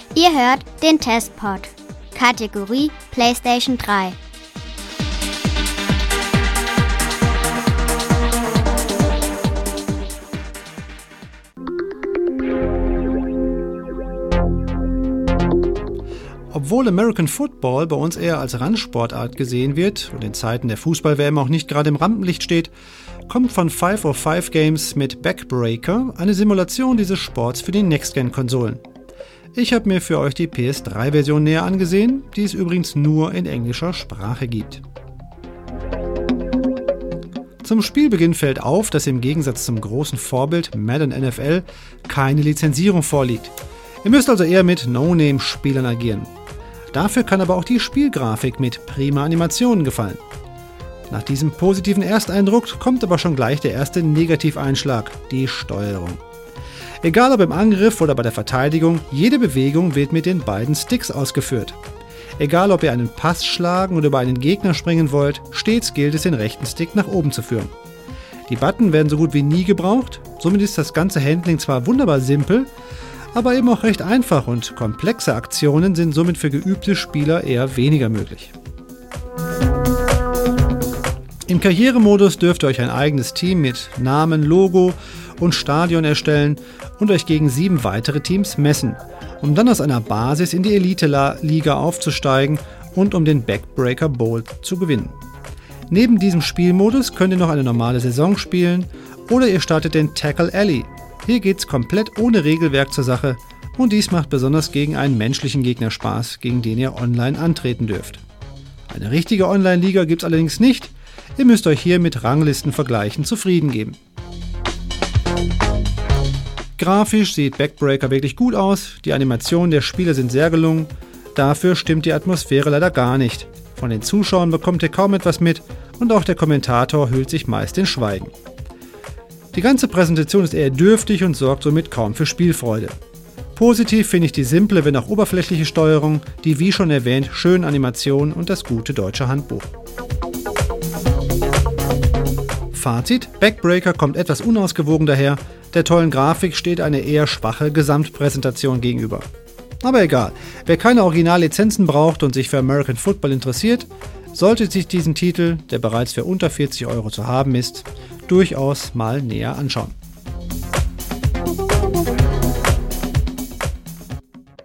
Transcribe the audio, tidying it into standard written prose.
Ihr hört den Testpod, Kategorie PlayStation 3. Obwohl American Football bei uns eher als Randsportart gesehen wird und in Zeiten der Fußball-WM auch nicht gerade im Rampenlicht steht, kommt von 505 Games mit Backbreaker eine Simulation dieses Sports für die Next-Gen-Konsolen. Ich habe mir für euch die PS3-Version näher angesehen, die es übrigens nur in englischer Sprache gibt. Zum Spielbeginn fällt auf, dass im Gegensatz zum großen Vorbild Madden NFL keine Lizenzierung vorliegt. Ihr müsst also eher mit No-Name-Spielern agieren. Dafür kann aber auch die Spielgrafik mit prima Animationen gefallen. Nach diesem positiven Ersteindruck kommt aber schon gleich der erste Negativeinschlag, die Steuerung. Egal ob im Angriff oder bei der Verteidigung, jede Bewegung wird mit den beiden Sticks ausgeführt. Egal ob ihr einen Pass schlagen oder über einen Gegner springen wollt, stets gilt es, den rechten Stick nach oben zu führen. Die Button werden so gut wie nie gebraucht, somit ist das ganze Handling zwar wunderbar simpel, aber eben auch recht einfach und komplexe Aktionen sind somit für geübte Spieler eher weniger möglich. Im Karrieremodus dürft ihr euch ein eigenes Team mit Namen, Logo und Stadion erstellen und euch gegen 7 weitere Teams messen, um dann aus einer Basis in die Elite-Liga aufzusteigen und um den Backbreaker Bowl zu gewinnen. Neben diesem Spielmodus könnt ihr noch eine normale Saison spielen oder ihr startet den Tackle Alley. Hier geht's komplett ohne Regelwerk zur Sache und dies macht besonders gegen einen menschlichen Gegner Spaß, gegen den ihr online antreten dürft. Eine richtige Online-Liga gibt's allerdings nicht, ihr müsst euch hier mit Ranglistenvergleichen zufrieden geben. Grafisch sieht Backbreaker wirklich gut aus, die Animationen der Spieler sind sehr gelungen, dafür stimmt die Atmosphäre leider gar nicht. Von den Zuschauern bekommt ihr kaum etwas mit und auch der Kommentator hüllt sich meist in Schweigen. Die ganze Präsentation ist eher dürftig und sorgt somit kaum für Spielfreude. Positiv finde ich die simple, wenn auch oberflächliche Steuerung, die wie schon erwähnt schönen Animationen und das gute deutsche Handbuch. Fazit: Backbreaker kommt etwas unausgewogen daher, der tollen Grafik steht eine eher schwache Gesamtpräsentation gegenüber. Aber egal, wer keine Originallizenzen braucht und sich für American Football interessiert, sollte sich diesen Titel, der bereits für unter 40 € zu haben ist, durchaus mal näher anschauen.